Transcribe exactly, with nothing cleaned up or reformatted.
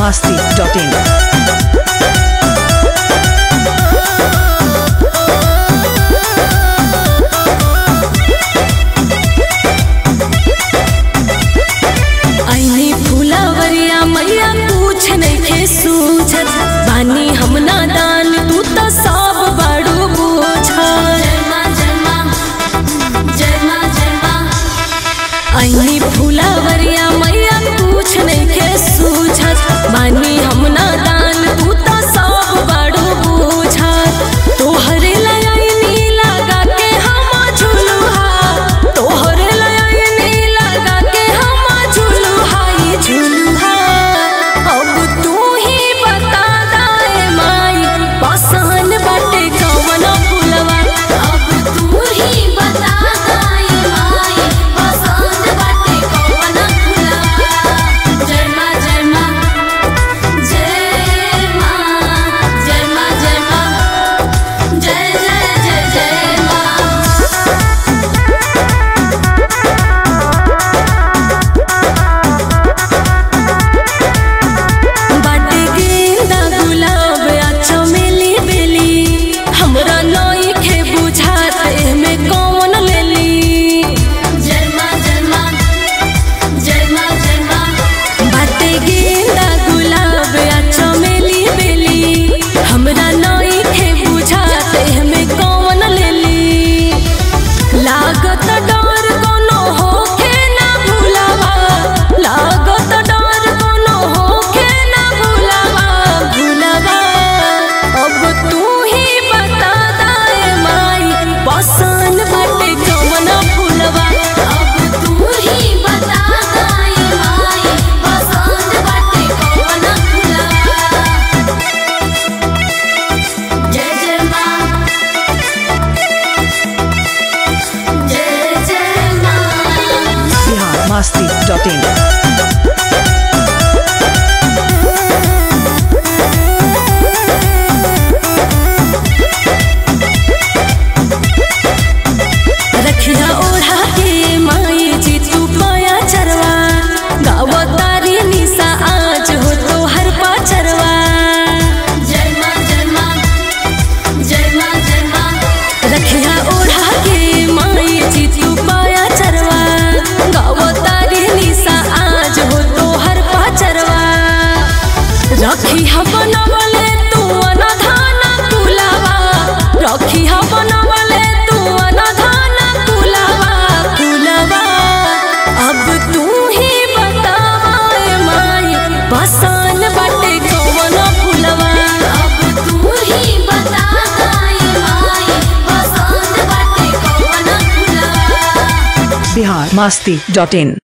masti dot in. बानी हम नादान तू तो सब बड़ू बोझा आई फुलावरिया मैया कुछ नहीं के सूझत बानी हम नादान तू तो सब बड़ू बोझा तोहरे लयनी लगा के हम झुलुहा तोहरे लयनी लगा के हम झुलुहा ये झुलुहा अब तू ही बता पसंद बाटे कौन फुलवा अब तू ही बता दाई माई पसंद बाटे कौन फुलवा जय मां जय मां जय मां जय मां जय मां जय जय जय जय मां बाटे गेंदा गुलाब अच्छा हमरा नई के बुझात एमे कौन लेली जय मां जय मां जय मां जय मां बाटे गेंदा गुलाब आ चमेली बेली हमरा नई के बुझात एमे कौन लेली लागत डर कोनो होखे ना भुलावा लागत डर कोनो होखे ना भुलावा भुलावा अब तू पसंद बाटे कौन फुलवा अब तू ही बता दाई माई पसंद बाटे कौन फुलवा जय जय मां जय जय मां Bihar masti dot in. रखिया ओढ़ा के माई जी तू पाया चरवा गावा तारी निशा आज हो तो हर पाचरवा जय मां जय मां जय मां जय मां रखिया ओढ़ा के माई जी तू पाया चरवा गावा तारी निशा आज हो तो हर पाचरवा रखी हम बनवले तू अनधाना कुलावा रखी हम बनवले तू अनधाना अब तू ही बतावा माई पसंद बाटे कौन फुलवा अब तू ही बता दाई माई पसंद बाटे कौन फुलवा Bihar masti dot in.